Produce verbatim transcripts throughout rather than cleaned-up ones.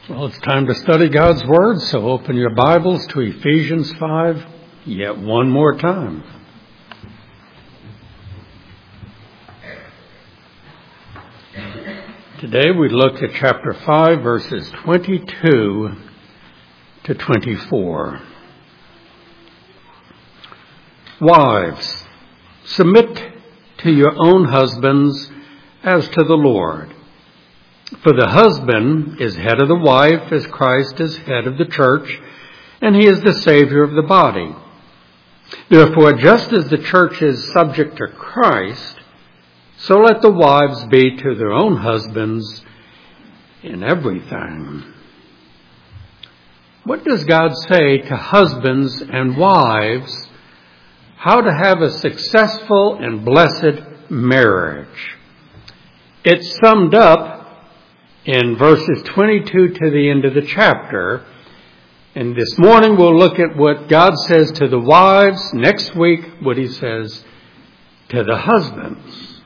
Well, it's time to study God's Word, so open your Bibles to Ephesians five yet one more time. Today we look at chapter five, verses twenty-two to twenty-four. Wives, submit to your own husbands as to the Lord. For the husband is head of the wife, as Christ is head of the church, and he is the Savior of the body. Therefore, just as the church is subject to Christ, so let the wives be to their own husbands in everything. What does God say to husbands and wives how to have a successful and blessed marriage? It's summed up in verses twenty-two to the end of the chapter. And this morning we'll look at what God says to the wives. Next week, what he says to the husbands.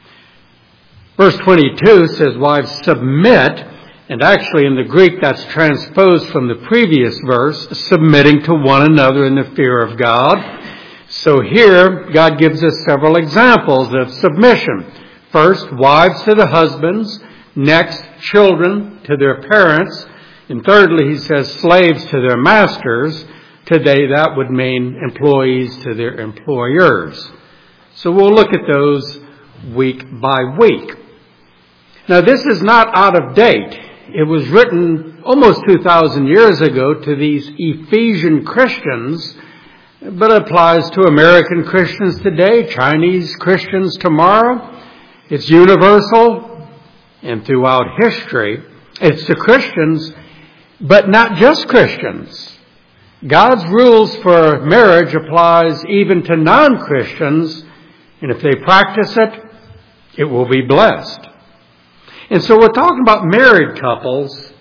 Verse twenty-two says, wives, submit. And actually in the Greek that's transposed from the previous verse, submitting to one another in the fear of God. So here, God gives us several examples of submission. First, wives to the husbands. Next, children to their parents. And thirdly, he says slaves to their masters. Today, that would mean employees to their employers. So we'll look at those week by week. Now, this is not out of date. It was written almost two thousand years ago to these Ephesian Christians, but it applies to American Christians today, Chinese Christians tomorrow. It's universal. And throughout history, it's to Christians, but not just Christians. God's rules for marriage applies even to non-Christians, and if they practice it, it will be blessed. And so we're talking about married couples,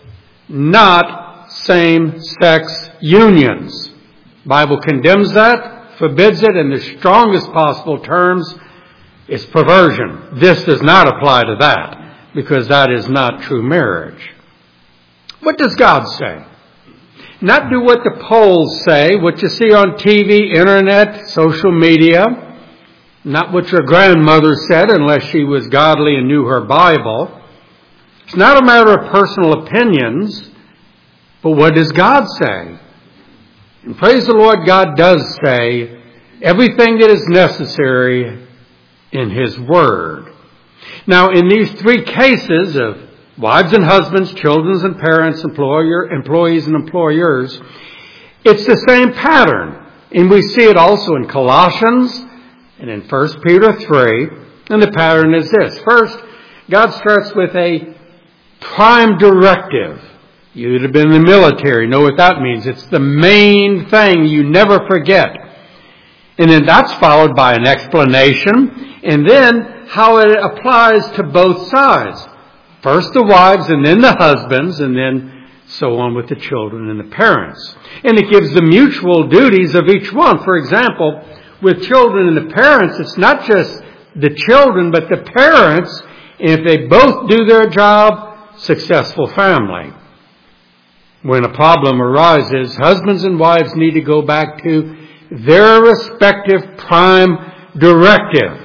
not same-sex unions. The Bible condemns that, forbids it in the strongest possible terms. It's perversion. This does not apply to that, because that is not true marriage. What does God say? Not do what the polls say, what you see on T V, internet, social media. Not what your grandmother said, unless she was godly and knew her Bible. It's not a matter of personal opinions, but what does God say? And praise the Lord, God does say everything that is necessary in His Word. Now, in these three cases of wives and husbands, children and parents, employer, employees and employers, it's the same pattern. And we see it also in Colossians and in First Peter three. And the pattern is this. First, God starts with a prime directive. You that have been in the military know what that means. It's the main thing you never forget. And then that's followed by an explanation. And then how it applies to both sides. First the wives and then the husbands, and then so on with the children and the parents. And it gives the mutual duties of each one. For example, with children and the parents, it's not just the children, but the parents. And if they both do their job, successful family. When a problem arises, husbands and wives need to go back to their respective prime directive.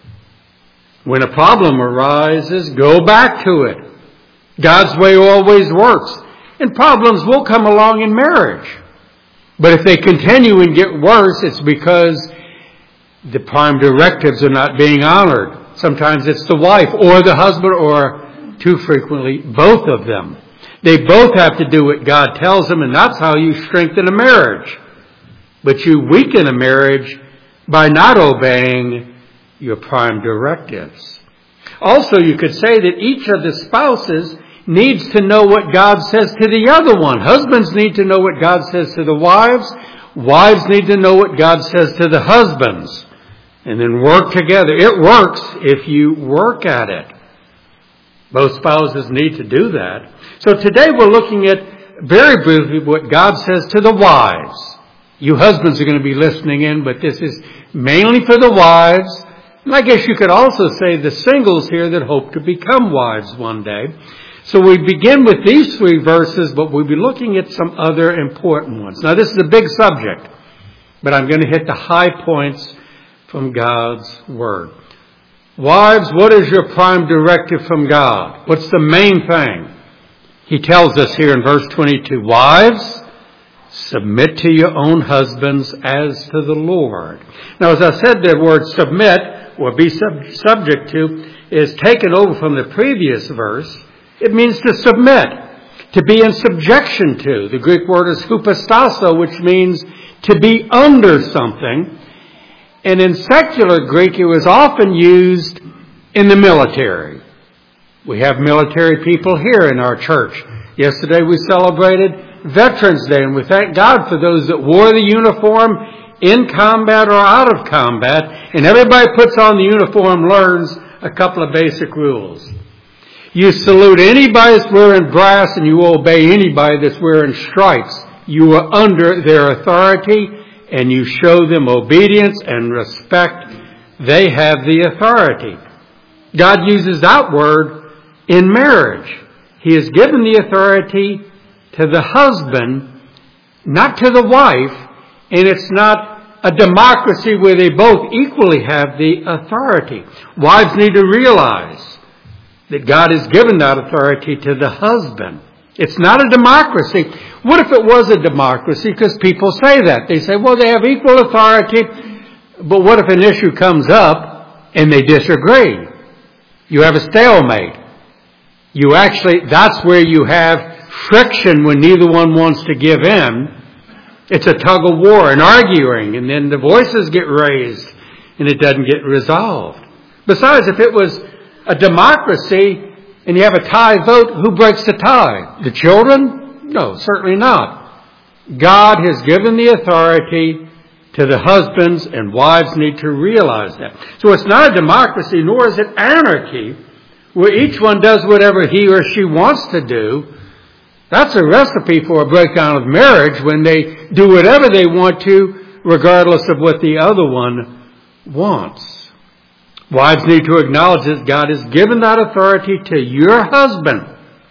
When a problem arises, go back to it. God's way always works. And problems will come along in marriage. But if they continue and get worse, it's because the prime directives are not being honored. Sometimes it's the wife or the husband, or too frequently both of them. They both have to do what God tells them, and that's how you strengthen a marriage. But you weaken a marriage by not obeying your prime directives. Also, you could say that each of the spouses needs to know what God says to the other one. Husbands need to know what God says to the wives. Wives need to know what God says to the husbands. And then work together. It works if you work at it. Both spouses need to do that. So today we're looking at very briefly what God says to the wives. You husbands are going to be listening in, but this is mainly for the wives. And I guess you could also say the singles here that hope to become wives one day. So we begin with these three verses, but we'll be looking at some other important ones. Now, this is a big subject, but I'm going to hit the high points from God's Word. Wives, what is your prime directive from God? What's the main thing? He tells us here in verse twenty-two, wives, submit to your own husbands as to the Lord. Now, as I said, the word submit, or be sub- subject to, is taken over from the previous verse. It means to submit, to be in subjection to. The Greek word is hupostasso, which means to be under something. And in secular Greek, it was often used in the military. We have military people here in our church. Yesterday we celebrated Veterans Day, and we thank God for those that wore the uniform in combat or out of combat. And everybody puts on the uniform learns a couple of basic rules. You salute anybody that's wearing brass, and you obey anybody that's wearing stripes. You are under their authority, and you show them obedience and respect. They have the authority. God uses that word in marriage. He has given the authority to the husband, not to the wife, and it's not a democracy where they both equally have the authority. Wives need to realize that God has given that authority to the husband. It's not a democracy. What if it was a democracy? Because people say that. They say, well, they have equal authority, but what if an issue comes up and they disagree? You have a stalemate. You actually, that's where you have friction when neither one wants to give in. It's a tug of war and arguing, and then the voices get raised and it doesn't get resolved. Besides, if it was a democracy and you have a tie vote, who breaks the tie? The children? No, certainly not. God has given the authority to the husbands, and wives need to realize that. So it's not a democracy, nor is it anarchy, where each one does whatever he or she wants to do. That's a recipe for a breakdown of marriage, when they do whatever they want to, regardless of what the other one wants. Wives need to acknowledge that God has given that authority to your husband.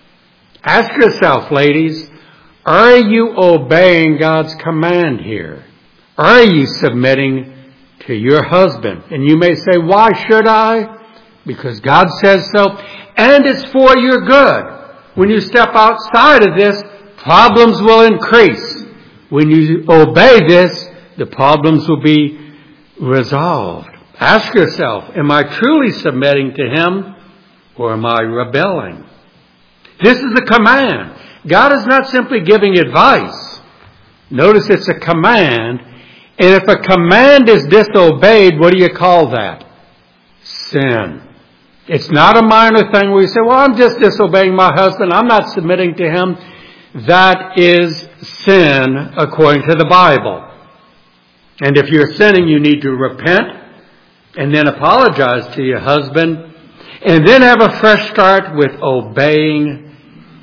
Ask yourself, ladies, are you obeying God's command here? Are you submitting to your husband? And you may say, why should I? Because God says so, and it's for your good. When you step outside of this, problems will increase. When you obey this, the problems will be resolved. Ask yourself, am I truly submitting to Him, or am I rebelling? This is a command. God is not simply giving advice. Notice it's a command. And if a command is disobeyed, what do you call that? Sin. It's not a minor thing where you say, well, I'm just disobeying my husband. I'm not submitting to him. That is sin according to the Bible. And if you're sinning, you need to repent and then apologize to your husband, and then have a fresh start with obeying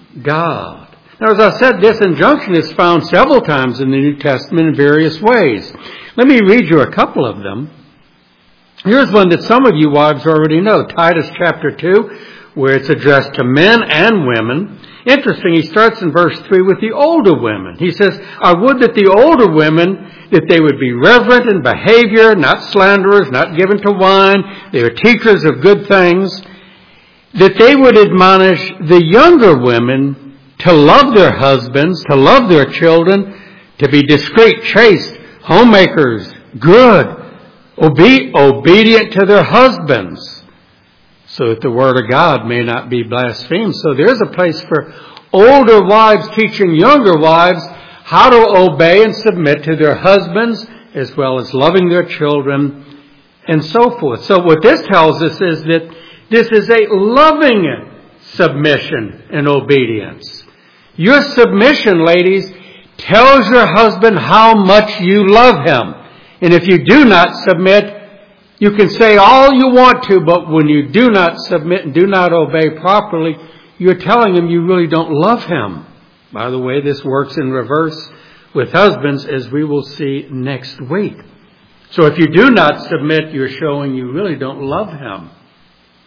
God. Now, as I said, this injunction is found several times in the New Testament in various ways. Let me read you a couple of them. Here's one that some of you wives already know, Titus chapter two, where it's addressed to men and women. Interesting, he starts in verse three with the older women. He says, I would that the older women, that they would be reverent in behavior, not slanderers, not given to wine. They are teachers of good things. That they would admonish the younger women to love their husbands, to love their children, to be discreet, chaste, homemakers, good, obe- obedient to their husbands, so that the word of God may not be blasphemed. So there's a place for older wives teaching younger wives how to obey and submit to their husbands, as well as loving their children, and so forth. So what this tells us is that this is a loving submission and obedience. Your submission, ladies, tells your husband how much you love him. And if you do not submit, you can say all you want to, but when you do not submit and do not obey properly, you're telling him you really don't love him. By the way, this works in reverse with husbands, as we will see next week. So if you do not submit, you're showing you really don't love him.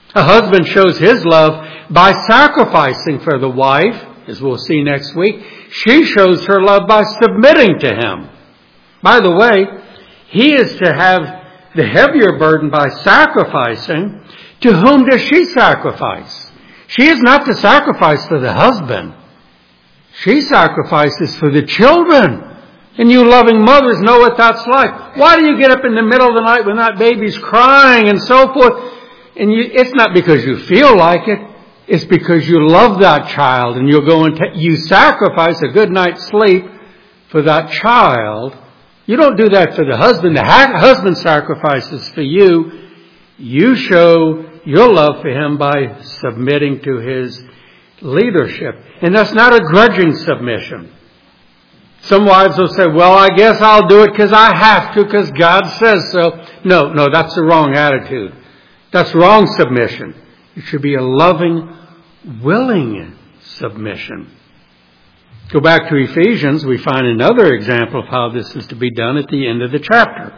A husband shows his love by sacrificing for the wife, as we'll see next week. She shows her love by submitting to him. By the way, he is to have the heavier burden by sacrificing. To whom does she sacrifice? She is not to sacrifice for the husband. She sacrifices for the children. And you loving mothers know what that's like. Why do you get up in the middle of the night when that baby's crying and so forth? And you, it's not because you feel like it. It's because you love that child and you'll go and ta- you sacrifice a good night's sleep for that child. You don't do that for the husband. The ha- husband sacrifices for you. You show your love for him by submitting to his leadership. And that's not a grudging submission. Some wives will say, well, I guess I'll do it because I have to, because God says so. No, no, that's the wrong attitude. That's wrong submission. It should be a loving, willing submission. Go back to Ephesians. We find another example of how this is to be done at the end of the chapter.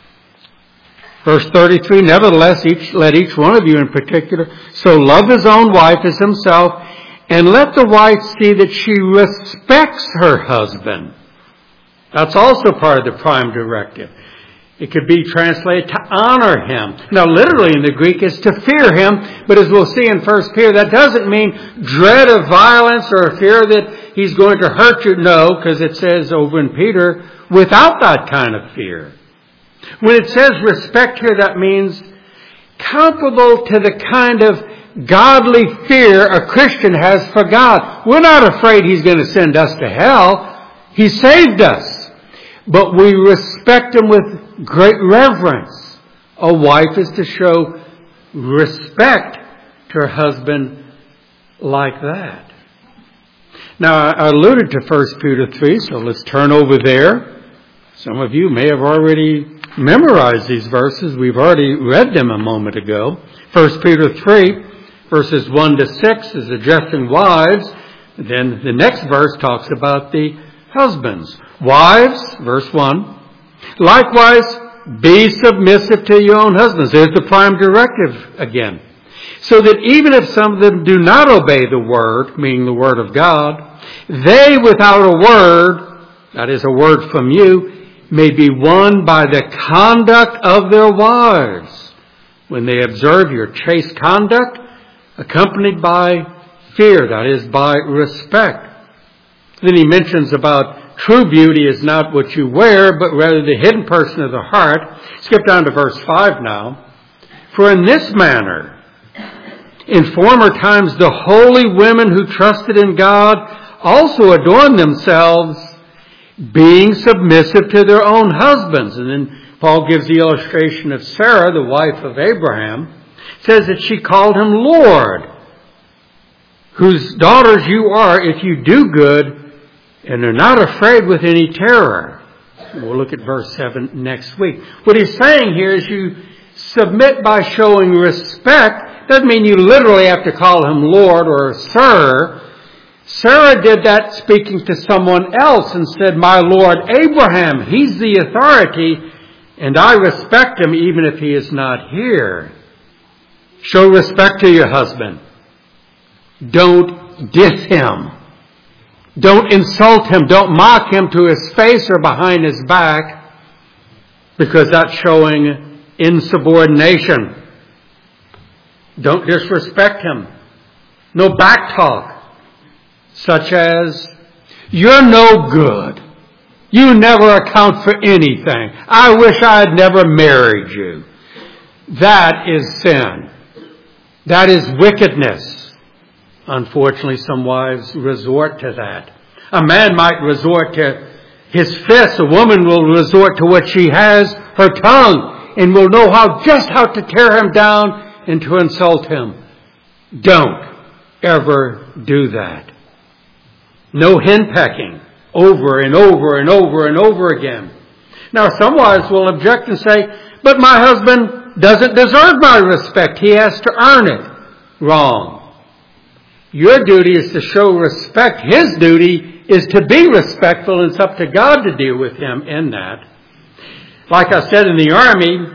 Verse thirty-three, nevertheless, each, let each one of you in particular so love his own wife as himself, and let the wife see that she respects her husband. That's also part of the prime directive. It could be translated to honor him. Now, literally in the Greek, it's to fear him. But as we'll see in First Peter, that doesn't mean dread of violence or fear that he's going to hurt you. No, because it says over in Peter, without that kind of fear. When it says respect here, that means comparable to the kind of godly fear a Christian has for God. We're not afraid he's going to send us to hell. He saved us. But we respect him with great reverence. A wife is to show respect to her husband like that. Now, I alluded to First Peter three, so let's turn over there. Some of you may have already memorized these verses. We've already read them a moment ago. First Peter three, verses one to six is addressing wives. Then the next verse talks about the husbands. Wives, verse one, likewise be submissive to your own husbands. There's the prime directive again. So that even if some of them do not obey the word, meaning the word of God, they without a word, that is a word from you, may be won by the conduct of their wives, when they observe your chaste conduct, accompanied by fear, that is, by respect. Then he mentions about true beauty is not what you wear, but rather the hidden person of the heart. Skip down to verse five now. For in this manner, in former times, the holy women who trusted in God also adorned themselves, being submissive to their own husbands. And then Paul gives the illustration of Sarah, the wife of Abraham. Says that she called him Lord, whose daughters you are if you do good, and are not afraid with any terror. We'll look at verse seven next week. What he's saying here is you submit by showing respect. Doesn't mean you literally have to call him Lord or Sir. Sarah did that speaking to someone else and said, my Lord Abraham, he's the authority, and I respect him even if he is not here. Show respect to your husband. Don't diss him. Don't insult him. Don't mock him to his face or behind his back, because that's showing insubordination. Don't disrespect him. No back talk, such as, you're no good. You never account for anything. I wish I had never married you. That is sin. That is wickedness. Unfortunately, some wives resort to that. A man might resort to his fists. A woman will resort to what she has, her tongue, and will know how just how to tear him down and to insult him. Don't ever do that. No henpecking over and over and over and over again. Now, some wives will object and say, but my husband doesn't deserve my respect. He has to earn it. Wrong. Your duty is to show respect. His duty is to be respectful, and it's up to God to deal with him in that. Like I said in the Army,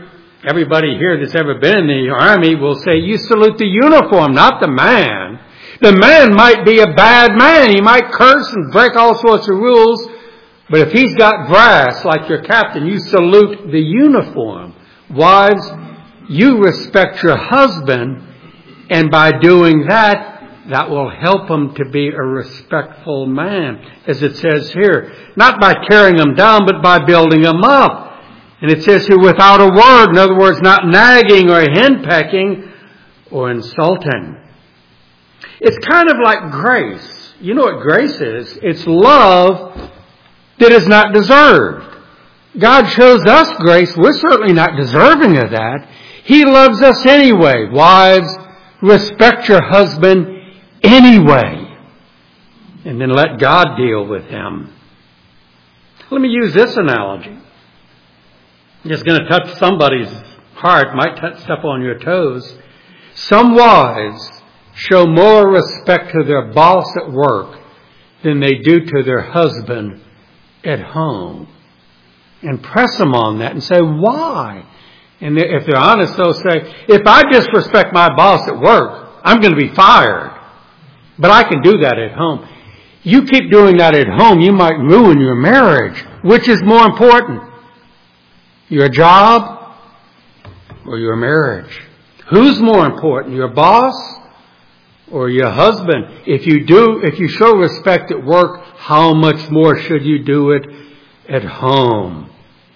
Everybody here that's ever been in the army will say you salute the uniform, not the man. The man might be a bad man. He might curse and break all sorts of rules. But if he's got brass like your captain, you salute the uniform. Wives, you respect your husband. And by doing that, that will help him to be a respectful man. As it says here, not by tearing him down, but by building him up. And it says here, without a word. In other words, not nagging or henpecking or insulting. It's kind of like grace. You know what grace is? It's love that is not deserved. God shows us grace. We're certainly not deserving of that. He loves us anyway. Wives, respect your husband anyway. And then let God deal with him. Let me use this analogy. It's going to touch somebody's heart, might touch step on your toes. Some wives show more respect to their boss at work than they do to their husband at home. And press them on that and say, why? And if they're honest, they'll say, if I disrespect my boss at work, I'm going to be fired. But I can do that at home. You keep doing that at home, you might ruin your marriage. Which is more important? Your job or your marriage? Who's more important? Your boss or your husband? If you do, if you show respect at work, how much more should you do it at home?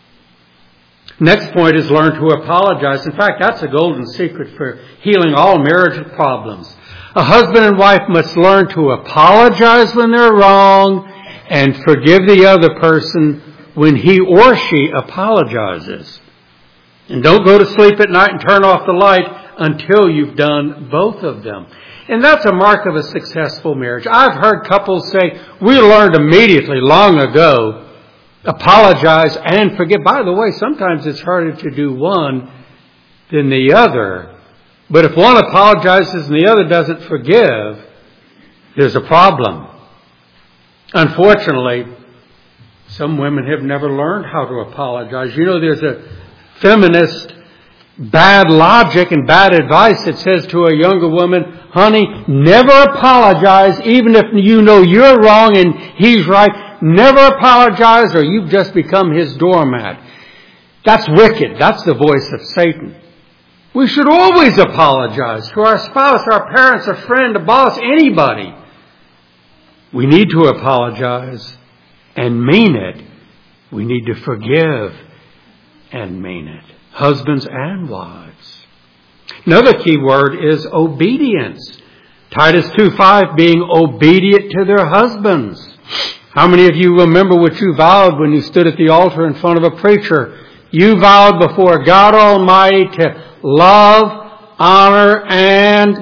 Next point is learn to apologize. In fact, that's a golden secret for healing all marriage problems. A husband and wife must learn to apologize when they're wrong and forgive the other person when he or she apologizes. And don't go to sleep at night and turn off the light until you've done both of them. And that's a mark of a successful marriage. I've heard couples say, we learned immediately long ago, apologize and forgive. By the way, sometimes it's harder to do one than the other. But if one apologizes and the other doesn't forgive, there's a problem. Unfortunately, some women have never learned how to apologize. You know, there's a feminist bad logic and bad advice that says to a younger woman, honey, never apologize even if you know you're wrong and he's right. Never apologize or you've just become his doormat. That's wicked. That's the voice of Satan. We should always apologize to our spouse, our parents, a friend, a boss, anybody. We need to apologize and mean it. We need to forgive and mean it. Husbands and wives. Another key word is obedience. Titus two five, being obedient to their husbands. How many of you remember what you vowed when you stood at the altar in front of a preacher? You vowed before God Almighty to love, honor, and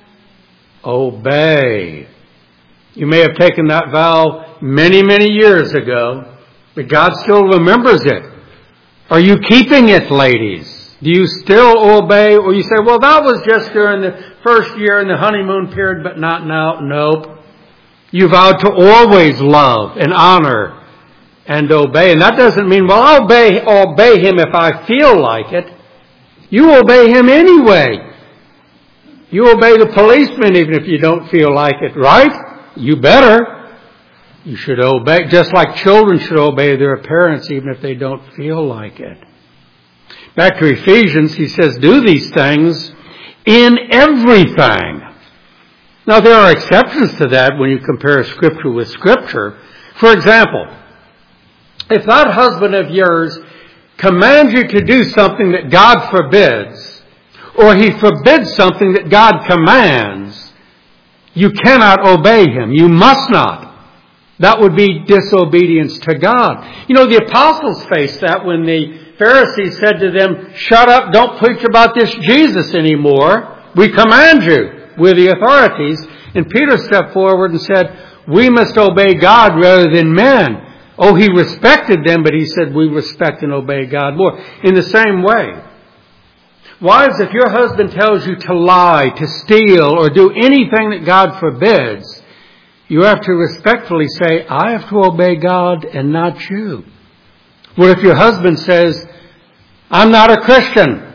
obey. You may have taken that vow many, many years ago, but God still remembers it. Are you keeping it, ladies? Do you still obey? Or you say, well, that was just during the first year in the honeymoon period, but not now. Nope. You vowed to always love and honor and obey. And that doesn't mean, well, I'll obey, obey him if I feel like it. You obey him anyway. You obey the policeman even if you don't feel like it, right? You better. You should obey, just like children should obey their parents even if they don't feel like it. Back to Ephesians, he says, do these things in everything. Now, there are exceptions to that when you compare Scripture with Scripture. For example, if that husband of yours commands you to do something that God forbids, or he forbids something that God commands, you cannot obey him. You must not. That would be disobedience to God. You know, the apostles faced that when the Pharisees said to them, shut up, don't preach about this Jesus anymore. We command you. We're the authorities. And Peter stepped forward and said, we must obey God rather than men. Oh, he respected them, but he said, we respect and obey God more. In the same way, wives, if your husband tells you to lie, to steal, or do anything that God forbids, you have to respectfully say, I have to obey God and not you. Well, if your husband says, I'm not a Christian,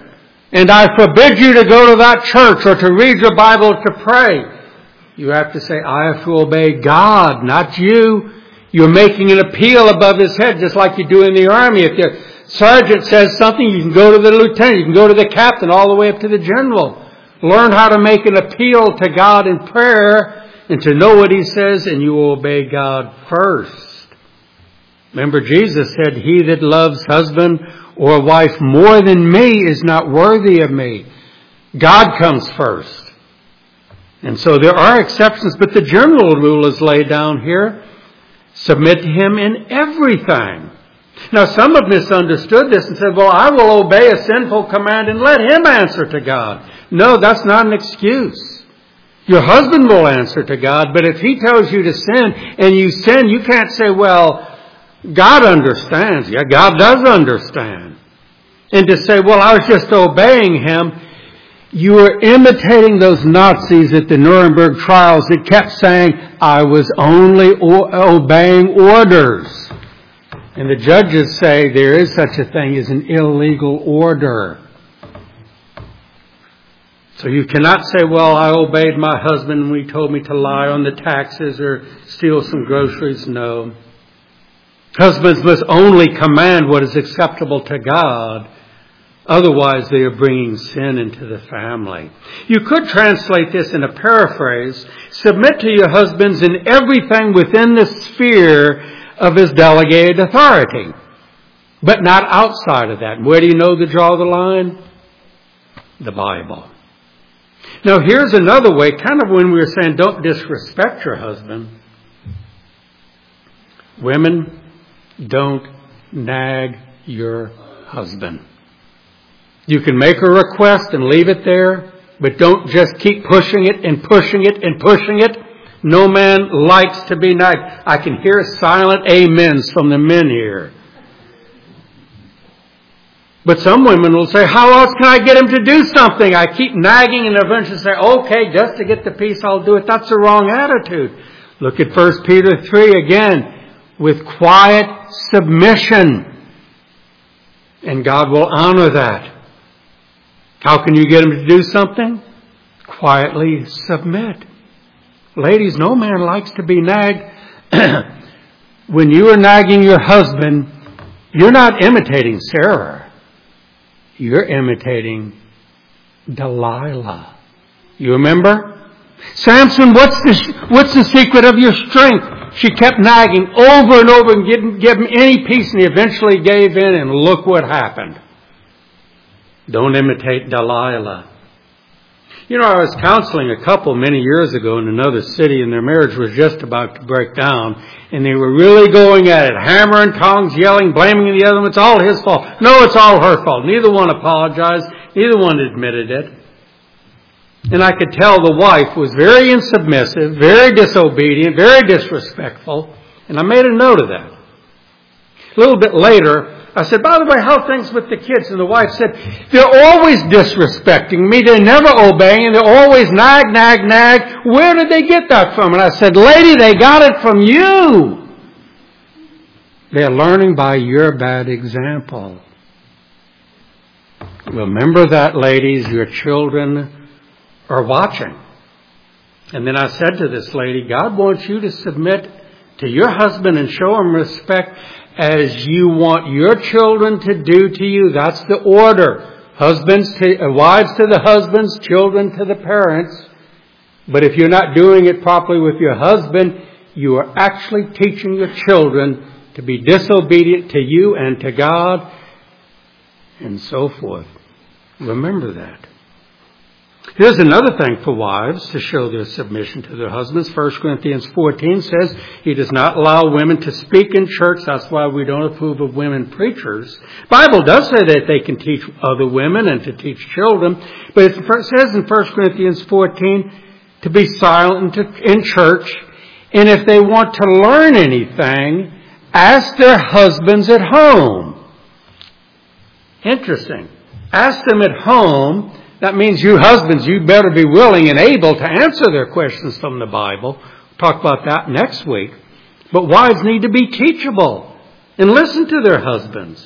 and I forbid you to go to that church or to read your Bible or to pray. You have to say, I have to obey God, not you. You're making an appeal above his head, just like you do in the army. If your sergeant says something, you can go to the lieutenant, you can go to the captain, all the way up to the general. Learn how to make an appeal to God in prayer and to know what he says, and you will obey God first. Remember, Jesus said, he that loves husband or wife more than me is not worthy of me. God comes first. And so there are exceptions, but the general rule is laid down here. Submit to him in everything. Now, some have misunderstood this and said, well, I will obey a sinful command and let him answer to God. No, that's not an excuse. Your husband will answer to God, but if he tells you to sin and you sin, you can't say, well, God understands. Yeah, God does understand. And to say, well, I was just obeying him, you are imitating those Nazis at the Nuremberg trials that kept saying, I was only o- obeying orders. And the judges say there is such a thing as an illegal order. So you cannot say, well, I obeyed my husband when he told me to lie on the taxes or steal some groceries. No. Husbands must only command what is acceptable to God. Otherwise, they are bringing sin into the family. You could translate this in a paraphrase. Submit to your husbands in everything within the sphere of his delegated authority, but not outside of that. Where do you know to draw the line? The Bible. Now, here's another way, kind of when we were saying don't disrespect your husband. Women, don't nag your husband. You can make a request and leave it there, but don't just keep pushing it and pushing it and pushing it. No man likes to be nagged. I can hear silent amens from the men here. But some women will say, how else can I get him to do something? I keep nagging and eventually say, okay, just to get the peace, I'll do it. That's the wrong attitude. Look at First Peter three again. With quiet submission. And God will honor that. How can you get him to do something? Quietly submit. Ladies, no man likes to be nagged. When you are nagging your husband, you're not imitating Sarah. You're imitating Delilah. You remember? Samson, what's the, what's the secret of your strength? She kept nagging over and over and didn't give him any peace, and he eventually gave in, and look what happened. Don't imitate Delilah. You know, I was counseling a couple many years ago in another city, and their marriage was just about to break down, and they were really going at it, hammer and tongs, yelling, blaming the other one. It's all his fault. No, it's all her fault. Neither one apologized. Neither one admitted it. And I could tell the wife was very insubmissive, very disobedient, very disrespectful, and I made a note of that. A little bit later, I said, by the way, how are things with the kids? And the wife said, they're always disrespecting me. They're never obeying. And they're always nag, nag, nag. Where did they get that from? And I said, lady, they got it from you. They're learning by your bad example. Remember that, ladies, your children are watching. And then I said to this lady, God wants you to submit to your husband and show him respect as you want your children to do to you. That's the order. Husbands to, uh, wives to the husbands, children to the parents. But if you're not doing it properly with your husband, you are actually teaching your children to be disobedient to you and to God, and so forth. Remember that. Here's another thing for wives to show their submission to their husbands. First Corinthians fourteen says he does not allow women to speak in church. That's why we don't approve of women preachers. The Bible does say that they can teach other women and to teach children. But it says in First Corinthians fourteen to be silent in church. And if they want to learn anything, ask their husbands at home. Interesting. Ask them at home. That means you husbands, you better be willing and able to answer their questions from the Bible. We'll talk about that next week. But wives need to be teachable and listen to their husbands.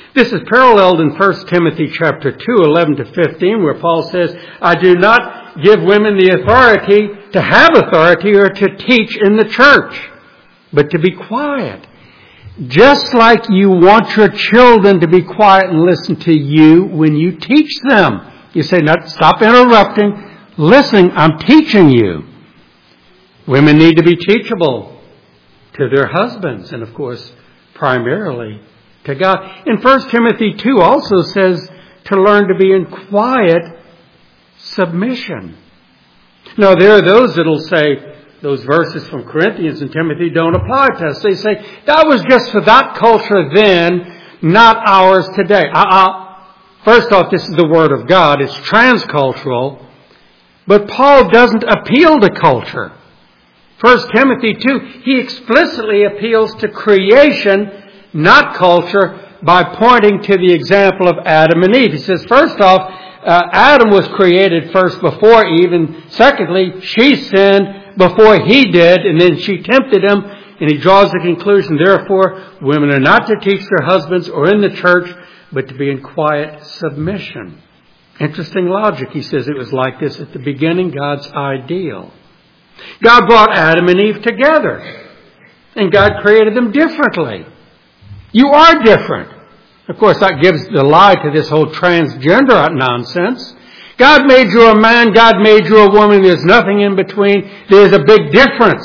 This is paralleled in First Timothy chapter two, eleven to fifteen, where Paul says, I do not give women the authority to have authority or to teach in the church, but to be quiet. Just like you want your children to be quiet and listen to you when you teach them. You say, no, stop interrupting. Listen, I'm teaching you. Women need to be teachable to their husbands and, of course, primarily to God. In First Timothy two also says to learn to be in quiet submission. Now, there are those that will say those verses from Corinthians and Timothy don't apply to us. They say that was just for that culture then, not ours today. Uh-uh. First off, this is the Word of God. It's transcultural. But Paul doesn't appeal to culture. First Timothy two, he explicitly appeals to creation, not culture, by pointing to the example of Adam and Eve. He says, first off, uh, Adam was created first before Eve, and secondly, she sinned before he did, and then she tempted him, and he draws the conclusion, therefore, women are not to teach their husbands or in the church, but to be in quiet submission. Interesting logic. He says it was like this at the beginning, God's ideal. God brought Adam and Eve together, and God created them differently. You are different. Of course, that gives the lie to this whole transgender nonsense. God made you a man, God made you a woman, there's nothing in between. There's a big difference.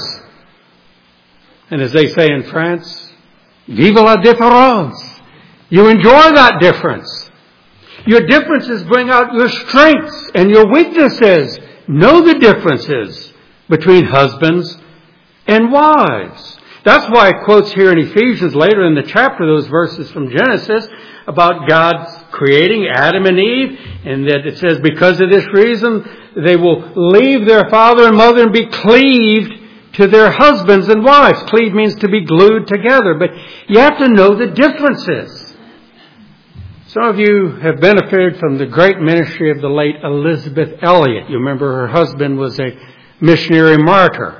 And as they say in France, vive la différence. You enjoy that difference. Your differences bring out your strengths and your weaknesses. Know the differences between husbands and wives. That's why it quotes here in Ephesians later in the chapter those verses from Genesis about God creating Adam and Eve, and that it says because of this reason they will leave their father and mother and be cleaved to their husbands and wives. Cleave means to be glued together, but you have to know the differences. Some of you have benefited from the great ministry of the late Elizabeth Elliot. You remember her husband was a missionary martyr.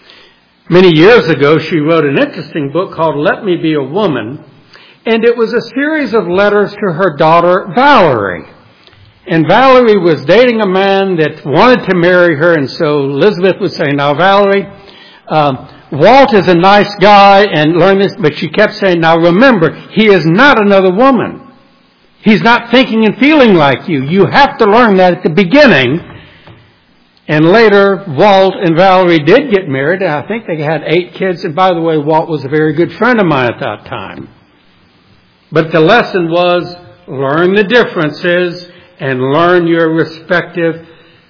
Many years ago, she wrote an interesting book called Let Me Be a Woman, and it was a series of letters to her daughter, Valerie. And Valerie was dating a man that wanted to marry her, and so Elizabeth would say, now, Valerie, um, Walt is a nice guy, and learn this, but she kept saying, now remember, he is not another woman. He's not thinking and feeling like you. You have to learn that at the beginning. And later, Walt and Valerie did get married, and I think they had eight kids. And by the way, Walt was a very good friend of mine at that time. But the lesson was, learn the differences and learn your respective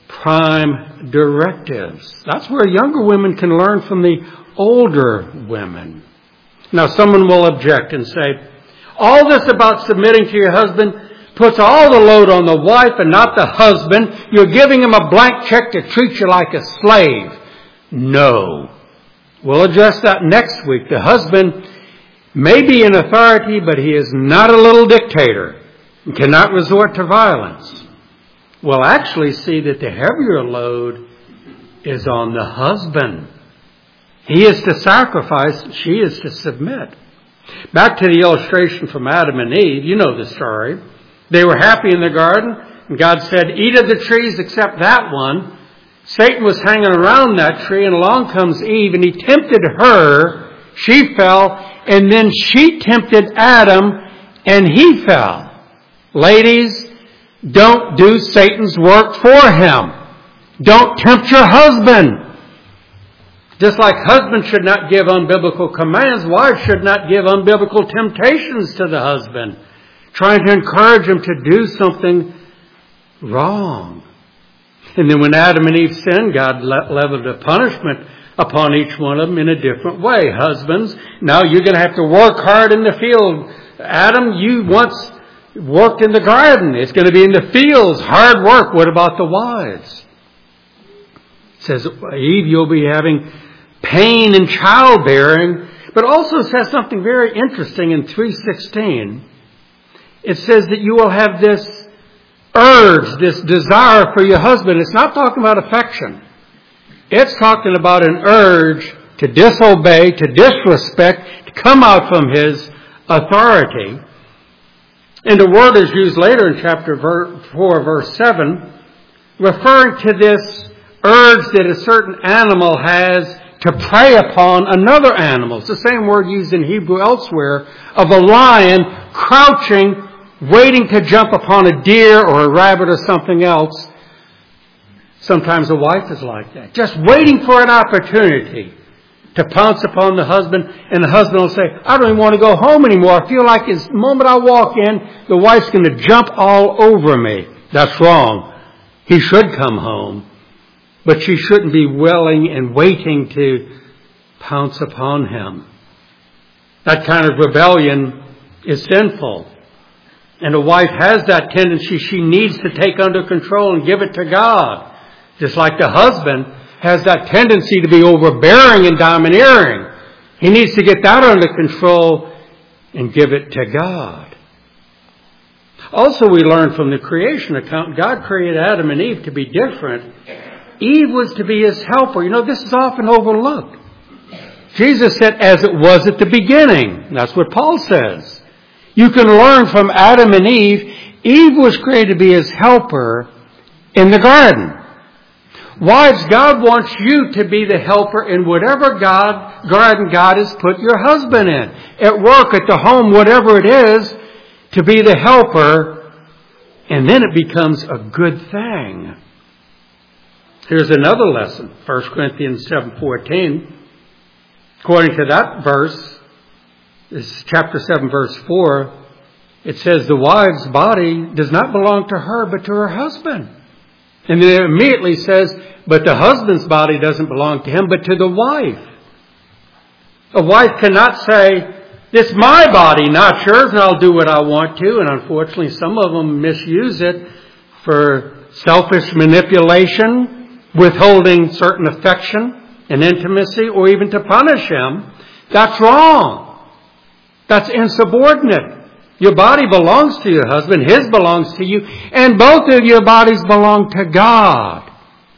prime directives. That's where younger women can learn from the older women. Now, someone will object and say, all this about submitting to your husband puts all the load on the wife and not the husband. You're giving him a blank check to treat you like a slave. No. We'll address that next week. The husband may be in authority, but he is not a little dictator and cannot resort to violence. We'll actually see that the heavier load is on the husband. He is to sacrifice, she is to submit. Back to the illustration from Adam and Eve, you know the story. They were happy in the garden, and God said, eat of the trees except that one. Satan was hanging around that tree, and along comes Eve, and he tempted her. She fell, and then she tempted Adam, and he fell. Ladies, don't do Satan's work for him. Don't tempt your husband. Just like husbands should not give unbiblical commands, wives should not give unbiblical temptations to the husband, trying to encourage him to do something wrong. And then when Adam and Eve sinned, God leveled a punishment upon each one of them in a different way. Husbands, now you're going to have to work hard in the field. Adam, you once worked in the garden. It's going to be in the fields, hard work. What about the wives? It says, Eve, you'll be having pain in childbearing, but also says something very interesting in three sixteen. It says that you will have this urge, this desire for your husband. It's not talking about affection. It's talking about an urge to disobey, to disrespect, to come out from his authority. And the word is used later in chapter four, verse seven, referring to this urge that a certain animal has to prey upon another animal. It's the same word used in Hebrew elsewhere of a lion crouching, waiting to jump upon a deer or a rabbit or something else. Sometimes a wife is like that, just waiting for an opportunity to pounce upon the husband, and the husband will say, I don't even want to go home anymore. I feel like the moment I walk in, the wife's going to jump all over me. That's wrong. He should come home, but she shouldn't be willing and waiting to pounce upon him. That kind of rebellion is sinful. And a wife has that tendency. She needs to take under control and give it to God. Just like the husband has that tendency to be overbearing and domineering. He needs to get that under control and give it to God. Also, we learn from the creation account, God created Adam and Eve to be different. Eve was to be his helper. You know, this is often overlooked. Jesus said, as it was at the beginning. That's what Paul says. You can learn from Adam and Eve. Eve was created to be his helper in the garden. Wives, God wants you to be the helper in whatever God, garden God has put your husband in. At work, at the home, whatever it is, to be the helper, and then it becomes a good thing. Here's another lesson, First Corinthians seven fourteen. According to that verse, this is chapter seven, verse four, it says the wife's body does not belong to her, but to her husband. And then it immediately says, but the husband's body doesn't belong to him, but to the wife. A wife cannot say, it's my body, not yours, and I'll do what I want to. And unfortunately, some of them misuse it for selfish manipulation, withholding certain affection and intimacy, or even to punish him. That's wrong. That's insubordinate. Your body belongs to your husband. His belongs to you. And both of your bodies belong to God.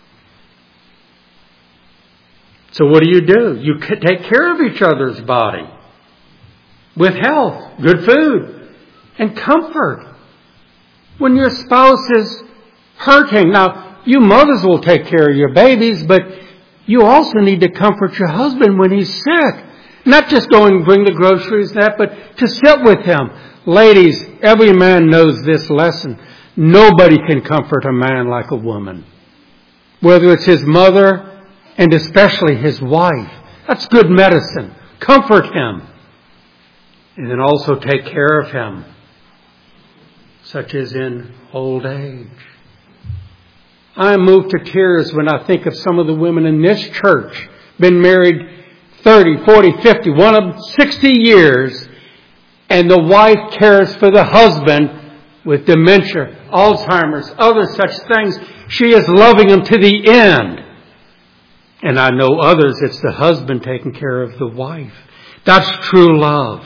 So what do you do? You take care of each other's body with health, good food, and comfort. When your spouse is hurting, now you mothers will take care of your babies, but you also need to comfort your husband when he's sick. Not just go and bring the groceries and that, but to sit with him. Ladies, every man knows this lesson. Nobody can comfort a man like a woman. Whether it's his mother and especially his wife. That's good medicine. Comfort him. And then also take care of him. Such as in old age. I am moved to tears when I think of some of the women in this church. Been married thirty, forty, fifty, one of them sixty years. And the wife cares for the husband with dementia, Alzheimer's, other such things. She is loving him to the end. And I know others, it's the husband taking care of the wife. That's true love.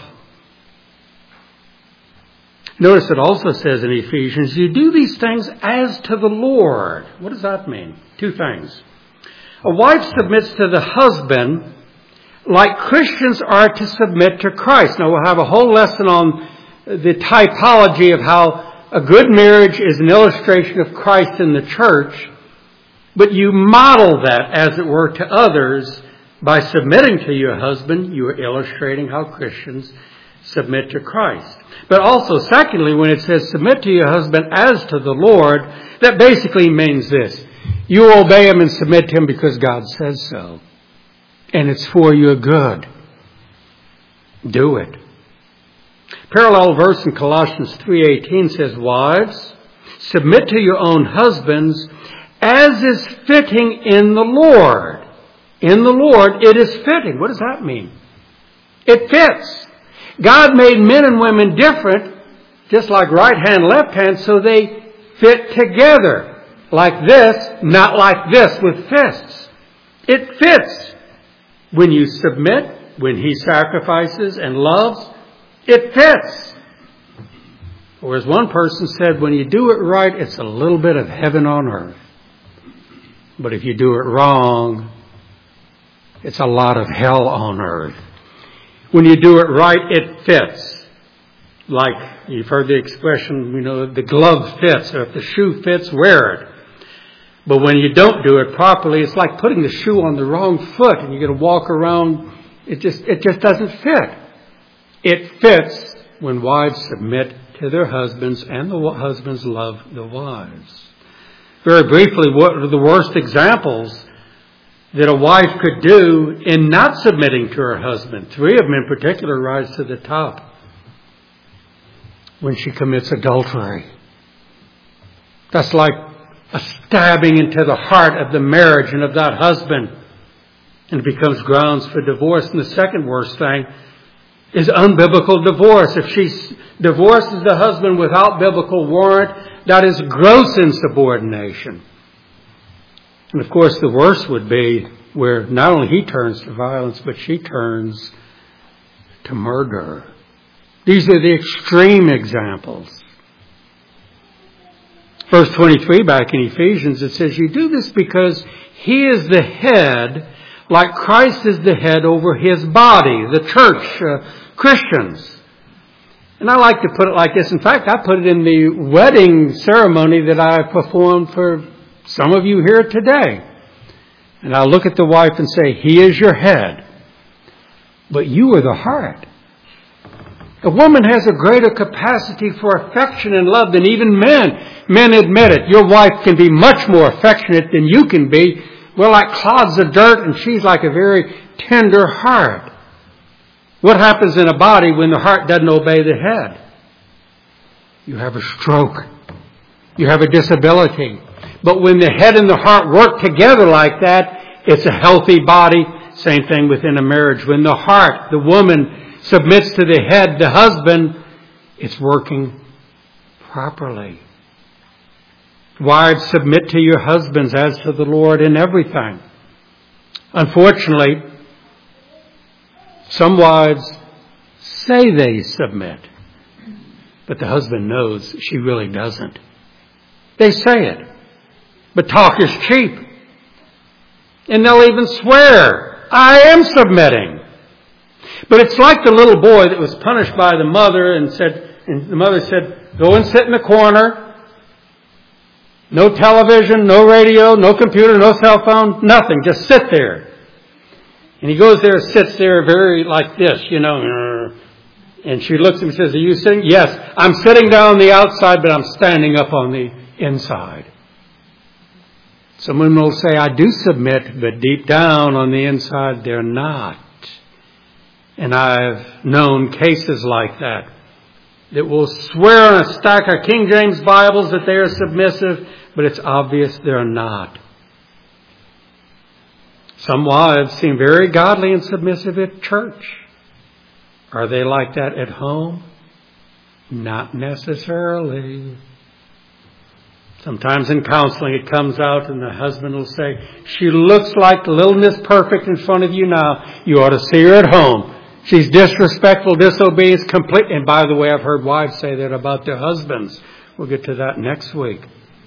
Notice it also says in Ephesians, you do these things as to the Lord. What does that mean? Two things. A wife submits to the husband like Christians are to submit to Christ. Now we'll have a whole lesson on the typology of how a good marriage is an illustration of Christ in the church. But you model that, as it were, to others by submitting to your husband. You are illustrating how Christians submit to Christ. But also, secondly, when it says submit to your husband as to the Lord, that basically means this. You obey him and submit to him because God says so. And it's for your good. Do it. Parallel verse in Colossians three eighteen says, wives, submit to your own husbands as is fitting in the Lord. In the Lord, it is fitting. What does that mean? It fits. God made men and women different, just like right hand, left hand, so they fit together. Like this, not like this with fists. It fits. When you submit, when he sacrifices and loves, it fits. Or as one person said, when you do it right, it's a little bit of heaven on earth. But if you do it wrong, it's a lot of hell on earth. When you do it right, it fits. like you've heard the expression, you know, the glove fits, or if the shoe fits, wear it. But when you don't do it properly, it's like putting the shoe on the wrong foot and you're going to walk around. It just, it just doesn't fit. It fits when wives submit to their husbands and the husbands love the wives. Very briefly, what are the worst examples that a wife could do in not submitting to her husband? Three of them in particular rise to the top. When she commits adultery. That's like a stabbing into the heart of the marriage and of that husband. And it becomes grounds for divorce. And the second worst thing is unbiblical divorce. If she divorces the husband without biblical warrant, that is gross insubordination. And of course the worst would be where not only he turns to violence, but she turns to murder. These are the extreme examples. Verse twenty-three back in Ephesians, it says, you do this because he is the head, like Christ is the head over his body, the church, uh, Christians. And I like to put it like this. In fact, I put it in the wedding ceremony that I performed for some of you here today. And I'll look at the wife and say, he is your head, but you are the heart. A woman has a greater capacity for affection and love than even men. Men admit it. Your wife can be much more affectionate than you can be. We're like clods of dirt and she's like a very tender heart. What happens in a body when the heart doesn't obey the head? You have a stroke. You have a disability. But when the head and the heart work together like that, it's a healthy body. Same thing within a marriage. When the heart, the woman, submits to the head, the husband, it's working properly. Wives, submit to your husbands as to the Lord in everything. Unfortunately, some wives say they submit, but the husband knows she really doesn't. They say it, but talk is cheap. And they'll even swear, I am submitting. But it's like the little boy that was punished by the mother and said, and the mother said, go and sit in the corner. No television, no radio, no computer, no cell phone, nothing. Just sit there. And he goes there and sits there very like this, you know. And she looks at him and says, are you sitting? Yes, I'm sitting down on the outside, but I'm standing up on the inside. Someone will say, I do submit, but deep down on the inside, they're not. And I've known cases like that, that will swear on a stack of King James Bibles that they are submissive, but it's obvious they're not. Some wives seem very godly and submissive at church. Are they like that at home? Not necessarily. Sometimes in counseling it comes out and the husband will say, she looks like little Miss Perfect in front of you now. You ought to see her at home. She's disrespectful, disobedience, complete. And by the way, I've heard wives say that about their husbands. We'll get to that next week.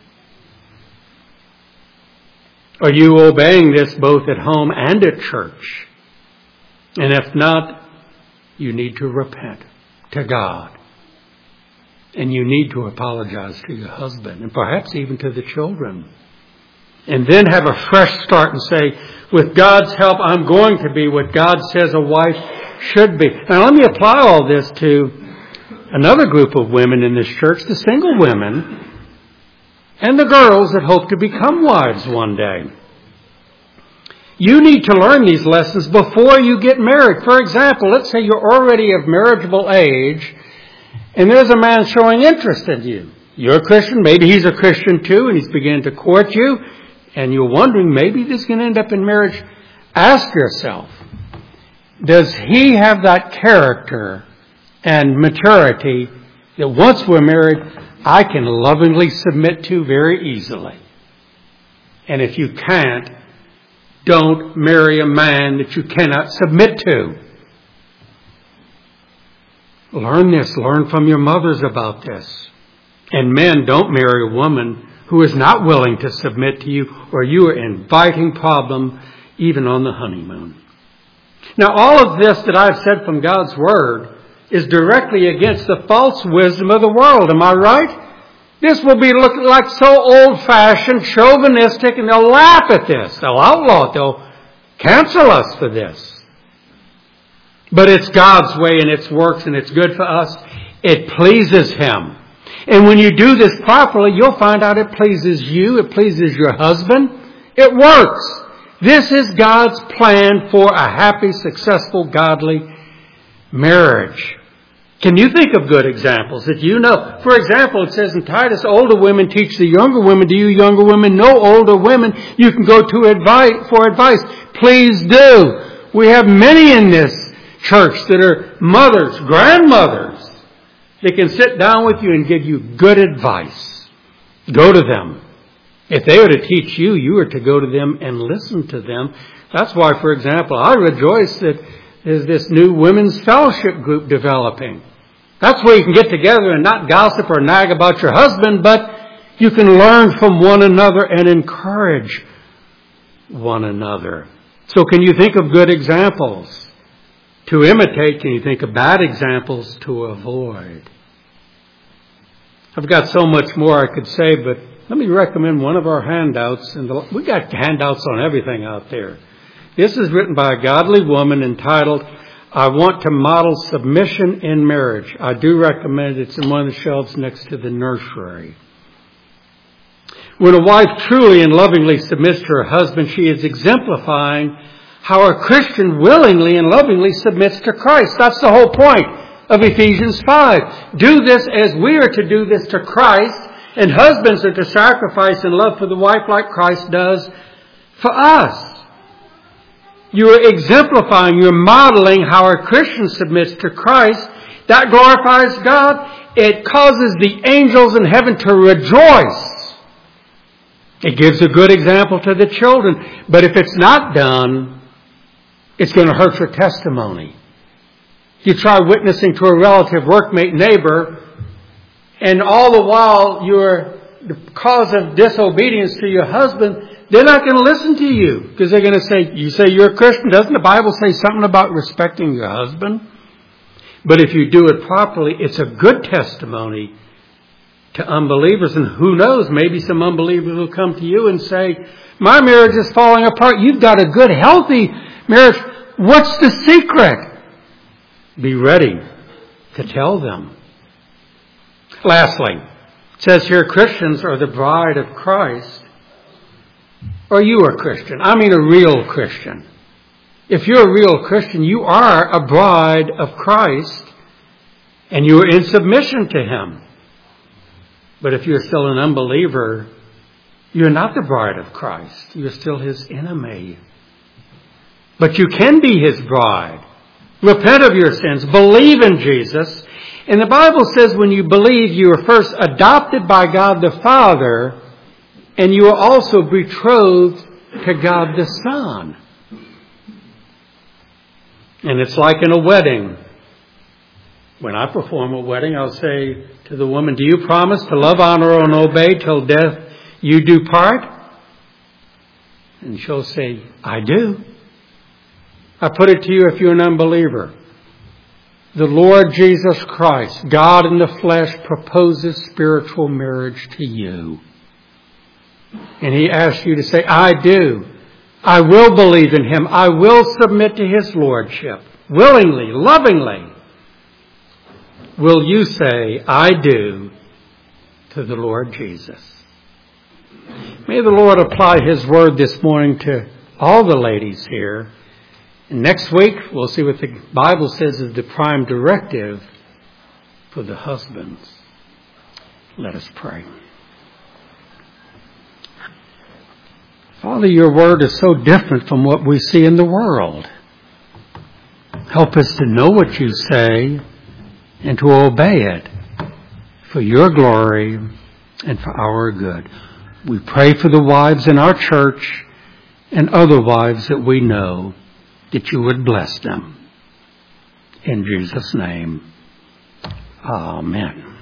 Are you obeying this both at home and at church? And if not, you need to repent to God. And you need to apologize to your husband and perhaps even to the children. And then have a fresh start and say, with God's help, I'm going to be what God says a wife should be. Now let me apply all this to another group of women in this church, the single women and the girls that hope to become wives one day. You need to learn these lessons before you get married. For example, let's say you're already of marriageable age and there's a man showing interest in you. You're a Christian, maybe he's a Christian too, and he's beginning to court you, and you're wondering, maybe this is going to end up in marriage. Ask yourself, does he have that character and maturity that once we're married, I can lovingly submit to very easily? And if you can't, don't marry a man that you cannot submit to. Learn this. Learn from your mothers about this. And men, don't marry a woman who is not willing to submit to you, or you are inviting problem even on the honeymoon. Now, all of this that I've said from God's Word is directly against the false wisdom of the world. Am I right? This will be looking like so old-fashioned, chauvinistic, and they'll laugh at this. They'll outlaw it. They'll cancel us for this. But it's God's way and it works and it's good for us. It pleases Him. And when you do this properly, you'll find out it pleases you. It pleases your husband. It works. This is God's plan for a happy, successful, godly marriage. Can you think of good examples that you know? For example, it says in Titus, older women teach the younger women. Do you younger women know older women you can go to advice for advice? Please do. We have many in this church that are mothers, grandmothers. They can sit down with you and give you good advice. Go to them. If they were to teach you, you are to go to them and listen to them. That's why, for example, I rejoice that there's this new women's fellowship group developing. That's where you can get together and not gossip or nag about your husband, but you can learn from one another and encourage one another. So can you think of good examples to imitate? Can you think of bad examples to avoid? I've got so much more I could say, but let me recommend one of our handouts. And we got handouts on everything out there. This is written by a godly woman entitled, I Want to Model Submission in Marriage. I do recommend it. It's in one of the shelves next to the nursery. When a wife truly and lovingly submits to her husband, she is exemplifying how a Christian willingly and lovingly submits to Christ. That's the whole point of Ephesians five. Do this as we are to do this to Christ, and husbands are to sacrifice in love for the wife like Christ does for us. You are exemplifying, you're modeling how a Christian submits to Christ. That glorifies God. It causes the angels in heaven to rejoice. It gives a good example to the children. But if it's not done, it's going to hurt your testimony. You try witnessing to a relative, workmate, neighbor, and all the while you're the cause of disobedience to your husband, they're not going to listen to you because they're going to say, you say you're a Christian. Doesn't the Bible say something about respecting your husband? But if you do it properly, it's a good testimony to unbelievers. And who knows, maybe some unbelievers will come to you and say, my marriage is falling apart. You've got a good, healthy marriage. What's the secret? Be ready to tell them. Lastly, it says here Christians are the bride of Christ. Are you a Christian? I mean a real Christian. If you're a real Christian, you are a bride of Christ and you are in submission to Him. But if you're still an unbeliever, you're not the bride of Christ. You're still His enemy. But you can be His bride. Repent of your sins. Believe in Jesus. And the Bible says when you believe, you are first adopted by God the Father, and you are also betrothed to God the Son. And it's like in a wedding. When I perform a wedding, I'll say to the woman, do you promise to love, honor, and obey till death you do part? And she'll say, I do. I put it to you if you're an unbeliever. The Lord Jesus Christ, God in the flesh, proposes spiritual marriage to you. And He asks you to say, I do. I will believe in Him. I will submit to His Lordship. Willingly, lovingly. Will you say, I do, to the Lord Jesus? May the Lord apply His word this morning to all the ladies here. And next week, we'll see what the Bible says is the prime directive for the husbands. Let us pray. Father, your word is so different from what we see in the world. Help us to know what you say and to obey it for your glory and for our good. We pray for the wives in our church and other wives that we know, that you would bless them. In Jesus' name, amen.